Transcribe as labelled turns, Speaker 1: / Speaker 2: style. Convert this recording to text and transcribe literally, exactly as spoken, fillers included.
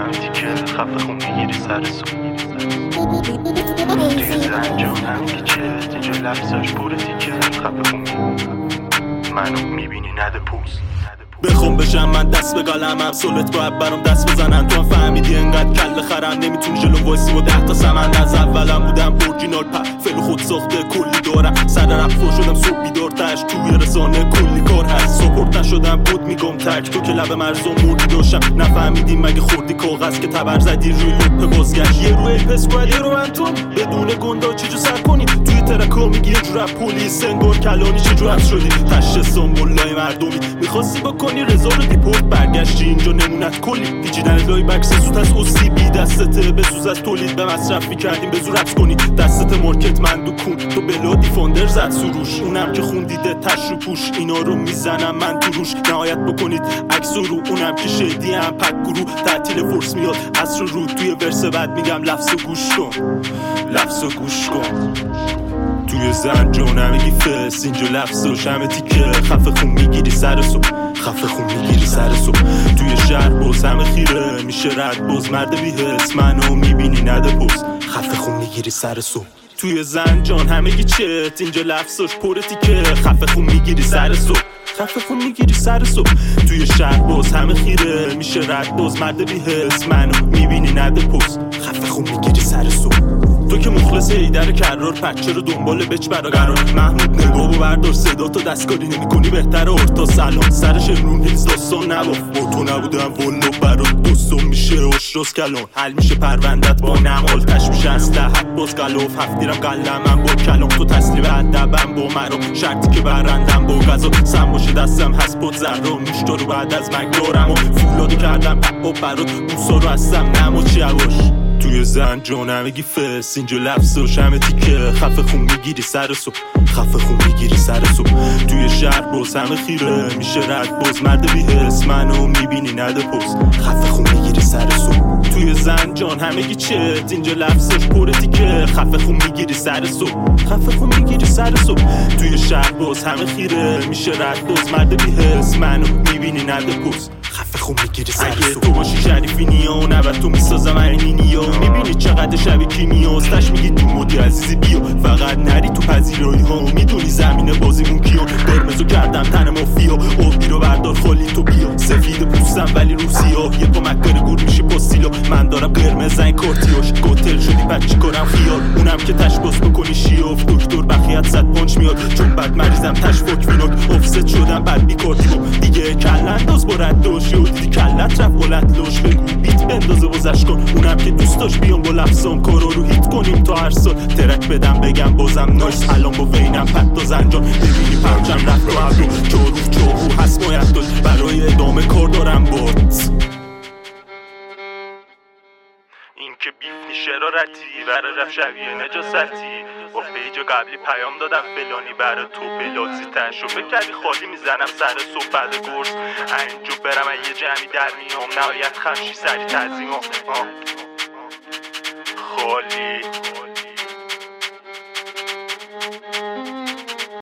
Speaker 1: همه تیکه خفه خون میگیری سر سو توی زنجان همه چه تیجا لفظاش پور تیکه خفه خون منو میبینی نده پوست
Speaker 2: بخون بشم من دست به قلمم سولت باید برام دست بزنن تو هم فهمیدی انقدر کل خرم نمیتونی جلو وایسی و ده تا سمن از اولم بودم اورجینال پر فعل خود ساخته کلی دارم سر رفت شدم صبح بیدارتش توی رسانه کلی کار هست سپورت نشدم بود میگم تک تو که لب مرزم مردی داشتم نفهمیدی مگه خوردی کاغذ که تبر زدی روی لپ بازگشت یه روی پسکوال یه رو انتون بدون گندا چیجو سر کنی توی ترکا میگی یه جور پلیس انگار کلانی چجور حبس شدی تشت سامبولای مردمی میخواستی بکنی رضا رو دیپورت برگشتی اینجا نمونت کلی پیچیدن لای بکس سوت از اوسیبی دستته بسوز از تولید به مصرف میکردیم به زور حبس کنی دستت مارکت من دکون تو بلادی فاندر زد سروش اونم که خون دیده تش رو پوش اینا رو میزنم من تو روش نهایت بکنید عکس رو اونم که شدی هم پک گروه تعطیل فورس میاد عصر رو توی ورس بعد میگم لفظ گوش کن لفظ گوش کن توی زنجان همگی فس اینجا لفظاش همه تیکه خفه خون میگیری سر صبح خفه خون میگیری سر صبح توی شهر باز همه خیره میشه رد باز مرد بی حس منو میبینی نده پوز خفه خون میگیری سر صبح توی زنجان همگی چت اینجا لفظاش پر تیکه خفه خون میگیری سر صبح خفه خون میگیری سر صبح توی شهر باز همه خیره میشه رد باز مرد بی حس منو میبینی نده پوز خفه خون میگیری سر صبح تو که مخلص ایدر کرار پچه رو دنبال بچ برا قرار محمود نگاه و بردار صدا تو دستکاری نمی کنی بهتر ارتا سلام سرش امرون هیلز داستان نباف با تو نبودم ولو برات دوستم میشه اشراس کلان حل میشه پروندت با نمال تش میشه از لحب باز قلاف هفتیرم قلمم با کلام تو تسلیم عدبم با مرام شرطی که برندم با غذا سم باشه دستم هست بود زهرا مشتا رو بعد از مرگ دارم و فولادو کردم پپ برات بوسا رو هستم نماچ یواش توی زنجان همگی فس اینجا لفظاش همه تیکه خفه خون میگیری سر صبح خفه خون میگیری سر صبح توی شهر باز همه خیره میشه رد باز مرد بی حس منو میبینی نده پوز خفه خون میگیری سر صبح توی زنجان همگی چت اینجا لفظاش پر تیکه خفه خون میگیری سر صبح خفه خون میگیری سر صبح توی شهر باز همه خیره میشه رد باز مرد بی حس منو میبینی نده پوز خفه خون میگیری سر اگه تو باشی شریفی نیا و نبت تو میسازم عینی نیا میبینی چقدر شبیه کیمیاست تش میگی تو مودی عزیزی بیا فقط نری تو پذیرایی ها میدونی زمین بازیمون کیا قرمزو کردم تن مافیا اوبی رو بردار خالی تو بیا سفید پوستم ولی رو سیاه یه کمک کار گور میشه پاستیلا من دارم قرمز این کارتیاش گوتل شدی پد چی کنم خیال اونم که تش باز بکنی شیاف دکتر بخیت صد پانچ میاد چون بد مریضم تش فوک ویناک افست شدم بعد بیکارتیمو دیگه کل انداز برد داشت و دیدی کلت رفت غلط لاش بگو بیت بندازه وزش کن اونم که دوست داشت بیام با لفظام کارا رو هیت کنیم تا هر سال ترک بدم بگم بازم نایس الان با وینم پد تا زنجان ببینی پرچم رفت و ابرو جاروف چاقو هست باید داشت برای ادامه کار دارم بات این که بیف شرارتی برای رفت شبیه نجاستی با پیج قبلی پیام دادم فلانی برای تو بلازی تشو بکردی خالی میزنم سر صحبت گرز اینجا برم یه جمعی در میام نهایت خمشی سری تزیمام خالی